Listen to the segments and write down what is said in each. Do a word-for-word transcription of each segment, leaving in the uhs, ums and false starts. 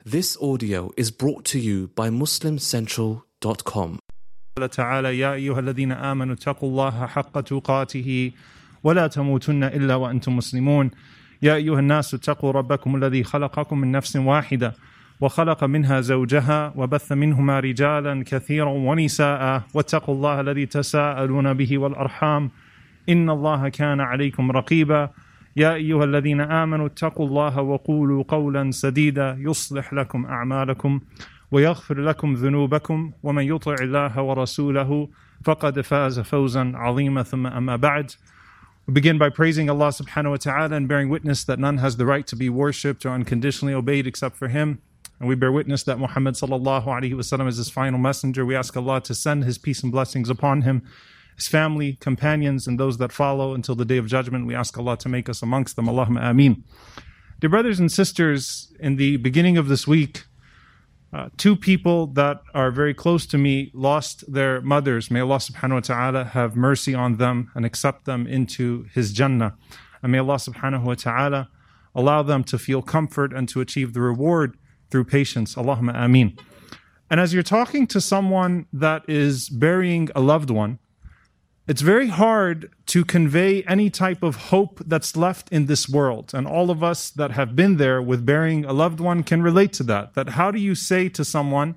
This audio is brought to you by muslim central dot com. قال تعالى يا أيها الذين آمنوا اتقوا الله حق تقاته ولا تموتن إلا وأنتم مسلمون يا أيها الناس اتقوا ربكم الذي خلقكم من نفس واحدة وخلق منها زوجها وبث منهما رجالا كثيرا ونساء واتقوا الله الذي تساءلون به والأرحام إن الله كان عليكم رقيبا يا أيها الذين آمنوا اتقوا الله وقولوا قولا سديدا يصلح لكم أعمالكم ويغفر لكم ذنوبكم ومن يطع الله ورسوله فقد فاز فوزا عظيما ثم أما بعد. We begin by praising Allah subhanahu wa ta'ala and bearing witness that none has the right to be worshipped or unconditionally obeyed except for Him. And we bear witness that Muhammad sallallahu alaihi wasallam is His final messenger. We ask Allah to send His peace and blessings upon him, his family, companions, and those that follow until the day of judgment. We ask Allah to make us amongst them. Allahumma ameen. Dear brothers and sisters, in the beginning of this week, uh, two people that are very close to me lost their mothers. May Allah subhanahu wa ta'ala have mercy on them and accept them into His Jannah. And may Allah subhanahu wa ta'ala allow them to feel comfort and to achieve the reward through patience. Allahumma ameen. And as you're talking to someone that is burying a loved one, it's very hard to convey any type of hope that's left in this world. And all of us that have been there with burying a loved one can relate to that. That how do you say to someone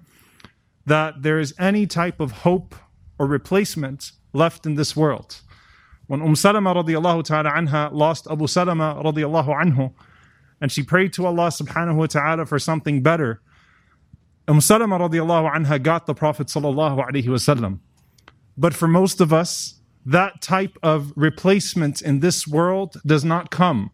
that there is any type of hope or replacement left in this world? When Umm Salama radiallahu ta'ala anha lost Abu Salama radiallahu anhu, and she prayed to Allah subhanahu wa ta'ala for something better, Umm Salama radiallahu anha got the Prophet sallallahu alaihi wasallam. But for most of us, that type of replacement in this world does not come.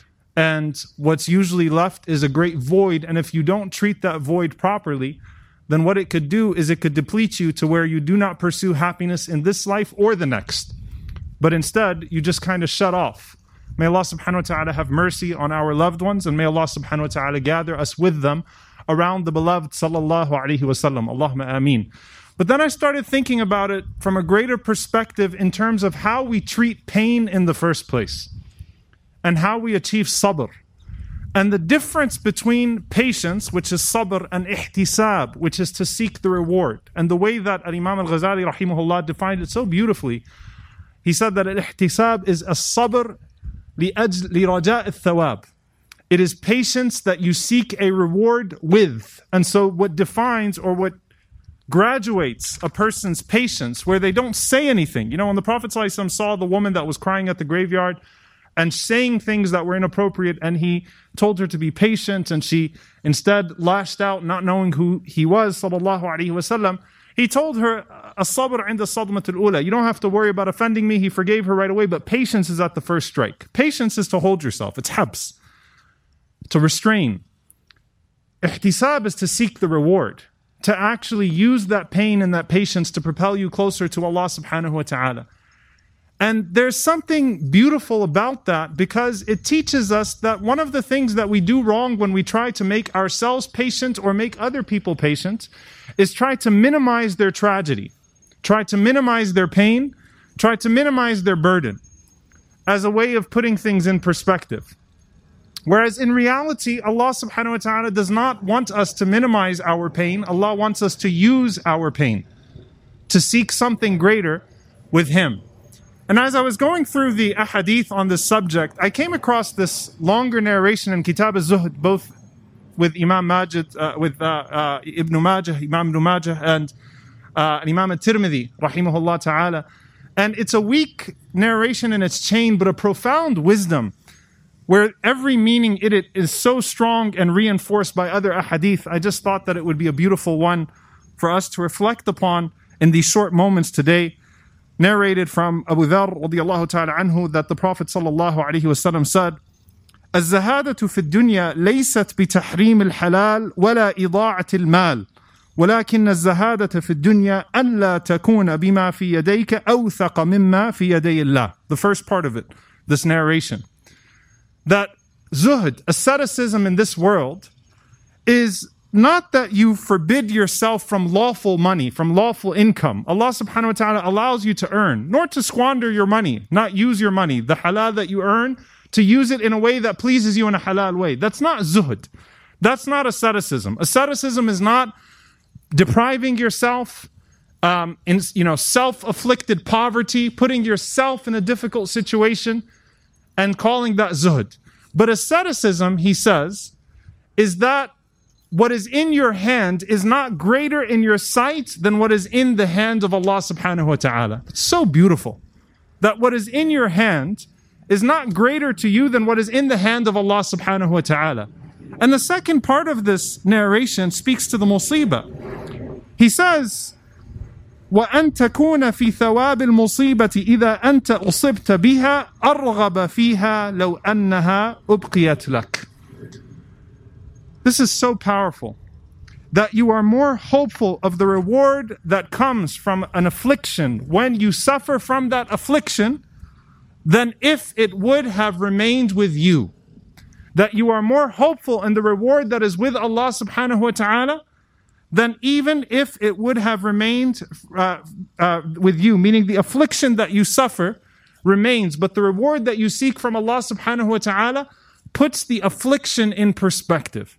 And what's usually left is a great void. And if you don't treat that void properly, then what it could do is it could deplete you to where you do not pursue happiness in this life or the next. But instead, you just kind of shut off. May Allah subhanahu wa ta'ala have mercy on our loved ones, and may Allah subhanahu wa ta'ala gather us with them around the beloved sallallahu alaihi wasallam. Allahumma ameen. But then I started thinking about it from a greater perspective in terms of how we treat pain in the first place and how we achieve sabr. And the difference between patience, which is sabr, and ihtisab, which is to seek the reward. And the way that Imam al-Ghazali rahimahullah defined it so beautifully, he said that al-ihtisab is a sabr li'ajl liraja' al-thawab. It is patience that you seek a reward with. And so what defines or what graduates a person's patience, where they don't say anything. You know, when the Prophet ﷺ saw the woman that was crying at the graveyard and saying things that were inappropriate, and he told her to be patient, and she instead lashed out, not knowing who he was, sallallahu alaihi wasallam, he told her, as-sabr 'inda as-sadmat al-ula. You don't have to worry about offending me. He forgave her right away, but patience is at the first strike. Patience is to hold yourself. It's habs, to restrain. Ihtisab is to seek the reward, to actually use that pain and that patience to propel you closer to Allah subhanahu wa ta'ala. And there's something beautiful about that, because it teaches us that one of the things that we do wrong when we try to make ourselves patient or make other people patient is try to minimize their tragedy, try to minimize their pain, try to minimize their burden as a way of putting things in perspective. Whereas in reality, Allah subhanahu wa ta'ala does not want us to minimize our pain. Allah wants us to use our pain to seek something greater with Him. And as I was going through the ahadith on this subject, I came across this longer narration in Kitab al-Zuhd, both with Imam Majid, uh, with uh, uh, Ibn Majah, Imam Ibn Majah, and uh, Imam al-Tirmidhi, rahimahullah ta'ala. And it's a weak narration in its chain, but a profound wisdom, where every meaning in it is so strong and reinforced by other ahadith. I just thought that it would be a beautiful one for us to reflect upon in these short moments today. Narrated from Abu Dharr radiyallahu ta'ala anhu that the Prophet sallallahu alayhi wasallam said, الزهادة في الدنيا ليست بتحريم الحلال ولا إضاعة المال ولكن الزهادة في الدنيا ألا تكون بما في يديك أوثق مما في يدي الله. The first part of it, this narration. That zuhd, asceticism in this world, is not that you forbid yourself from lawful money, from lawful income. Allah subhanahu wa ta'ala allows you to earn, nor to squander your money, not use your money, the halal that you earn, to use it in a way that pleases you in a halal way. That's not zuhd. That's not asceticism. Asceticism is not depriving yourself um, in you know self-afflicted poverty, putting yourself in a difficult situation and calling that zuhd. But asceticism, he says, is that what is in your hand is not greater in your sight than what is in the hand of Allah subhanahu wa ta'ala. It's so beautiful that what is in your hand is not greater to you than what is in the hand of Allah subhanahu wa ta'ala. And the second part of this narration speaks to the musibah. He says, وَأَن تَكُونَ فِي ثَوَابِ الْمُصِيبَةِ إِذَا أَنْتَ أُصِبْتَ بِهَا أَرْغَبَ فِيهَا لَوْ أَنَّهَا أُبْقِيَتْ لَكَ. This is so powerful, that you are more hopeful of the reward that comes from an affliction when you suffer from that affliction than if it would have remained with you. That you are more hopeful in the reward that is with Allah subhanahu wa ta'ala than even if it would have remained uh, uh, with you, meaning the affliction that you suffer remains, but the reward that you seek from Allah subhanahu wa ta'ala puts the affliction in perspective.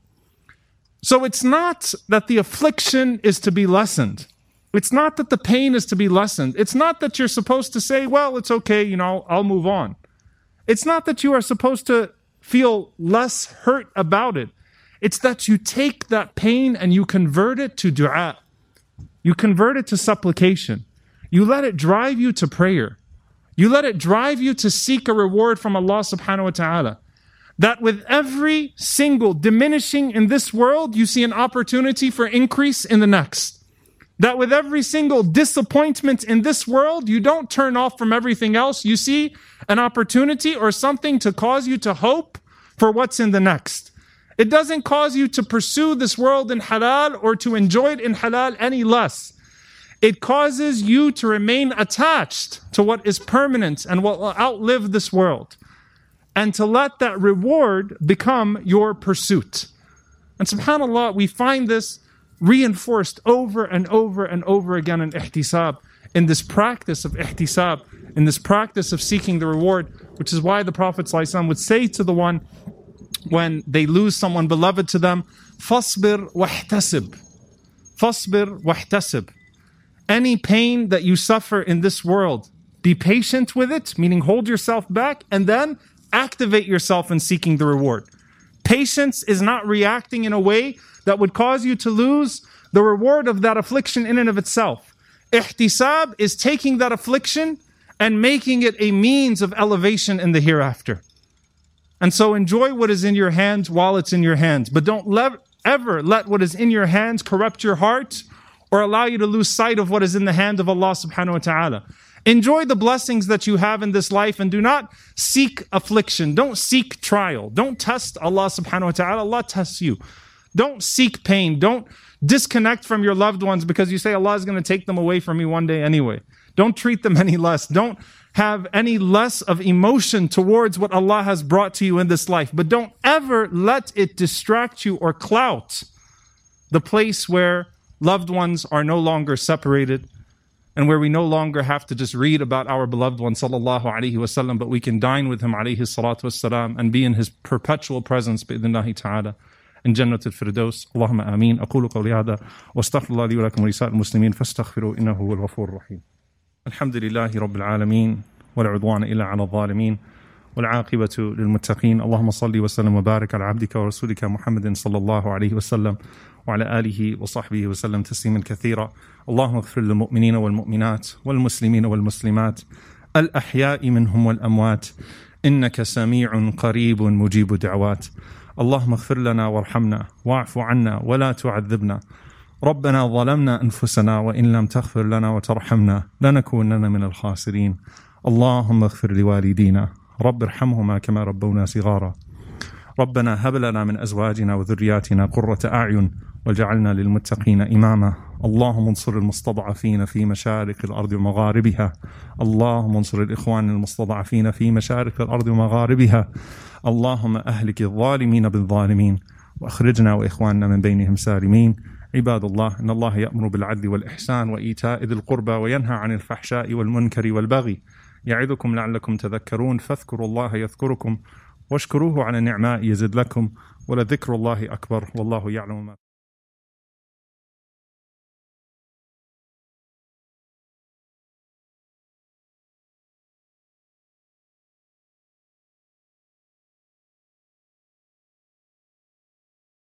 So it's not that the affliction is to be lessened. It's not that the pain is to be lessened. It's not that you're supposed to say, well, it's okay, you know, I'll move on. It's not that you are supposed to feel less hurt about it. It's that you take that pain and you convert it to dua. You convert it to supplication. You let it drive you to prayer. You let it drive you to seek a reward from Allah subhanahu wa ta'ala. That with every single diminishing in this world, you see an opportunity for increase in the next. That with every single disappointment in this world, you don't turn off from everything else. You see an opportunity or something to cause you to hope for what's in the next. It doesn't cause you to pursue this world in halal or to enjoy it in halal any less. It causes you to remain attached to what is permanent and what will outlive this world, and to let that reward become your pursuit. And subhanAllah, we find this reinforced over and over and over again in ihtisab, in this practice of ihtisab, in this practice of seeking the reward, which is why the Prophet ﷺ would say to the one when they lose someone beloved to them, فَاصْبِرْ وَاحْتَسِبْ فَاصْبِرْ وَاحْتَسِبْ. Any pain that you suffer in this world, be patient with it, meaning hold yourself back, and then activate yourself in seeking the reward. Patience is not reacting in a way that would cause you to lose the reward of that affliction in and of itself. Ihtisab is taking that affliction and making it a means of elevation in the hereafter. And so enjoy what is in your hands while it's in your hands. But don't le- ever let what is in your hands corrupt your heart or allow you to lose sight of what is in the hand of Allah subhanahu wa ta'ala. Enjoy the blessings that you have in this life and do not seek affliction. Don't seek trial. Don't test Allah subhanahu wa ta'ala. Allah tests you. Don't seek pain. Don't disconnect from your loved ones because you say Allah is going to take them away from me one day anyway. Don't treat them any less. Don't have any less of emotion towards what Allah has brought to you in this life. But don't ever let it distract you or clout the place where loved ones are no longer separated, and where we no longer have to just read about our beloved one sallallahu alaihi wasallam, but we can dine with him alayhi salatu wassalam and be in his perpetual presence bi'idhnillahi ta'ala in Jannat al-Firdaus. Allahumma ameen. Aqulu qawli hadha wa astaghfirullah li wa lakum wa lisa'il muslimin fastaghfiru innahu huwal ghafurur rahim. Alhamdulillahi rabbil alameen wa la udwana illa 'ala adh-dhalimin wal 'aqibatu lil muttaqin. Allahumma salli wa sallim wa barik ala 'abdika wa rasulika Muhammadin sallallahu alayhi wasallam وعلى آله وصحبه وسلم تسليما كثيرا. اللهم اغفر للمؤمنين والمؤمنات والمسلمين والمسلمات الأحياء منهم والأموات إنك سميع قريب مجيب دعوات. اللهم اغفر لنا وارحمنا واعف عنا ولا تعذبنا. ربنا ظلمنا أنفسنا وإن لم تغفر لنا وترحمنا لنكونن من الخاسرين. اللهم اغفر لوالدينا رب ارحمهما كما ربونا صغارا. ربنا هب لنا من أزواجنا وذرياتنا قرة أعين وجعلنا للمتقين إماما. اللهم انصر المستضعفين في مشارق الأرض ومغاربها. اللهم انصر الإخوان المستضعفين في مشارق الأرض ومغاربها. اللهم أهلك الظالمين بالظالمين وأخرجنا وإخواننا من بينهم سالمين. عباد الله، إن الله يأمر بالعدل والإحسان وإيتاء ذي القربى وينهى عن الفحشاء والمنكر والبغي يعظكم لعلكم تذكرون. فاذكروا الله يذكركم واشكروه على النعماء يزد لكم وَلَذِكْرُ اللَّهِ أَكْبَرُ وَاللَّهُ يَعْلَمُ مَا